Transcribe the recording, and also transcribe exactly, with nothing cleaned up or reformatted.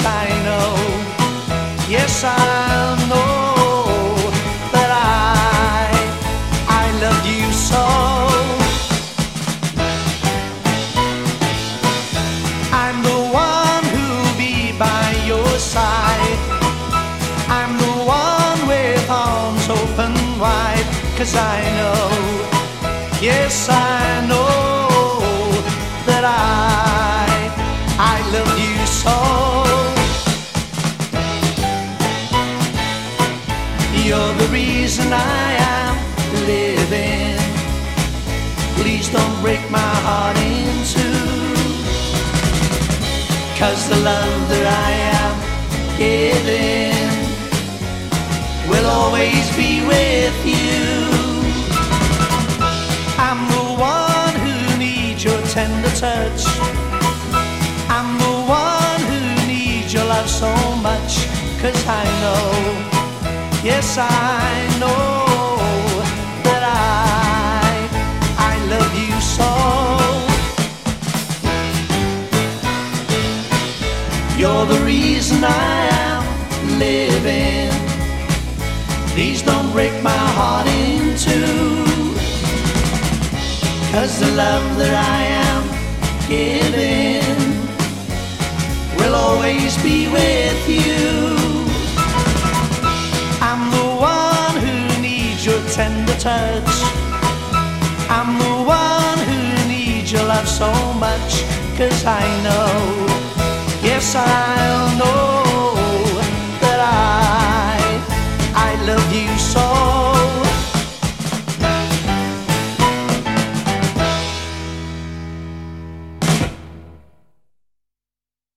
I know, yes I know that I, I love you so. I'm the one who'll be by your side. I'm the one with arms open wide, 'cause I know, yes I know that I, I love you so. You're the reason I am living. Please don't break my heart in two, 'cause the love that I am giving will always be with you. I'm the one who needs your tender touch. I'm the one who needs your love so much, 'cause I know, yes I know that I, I love you so. You're the reason I am living. Please don't break my heart in two, 'cause the love that I am giving will always be with you. I'm the one who needs your tender touch. I'm the one who needs your love so much, 'cause I know, yes I know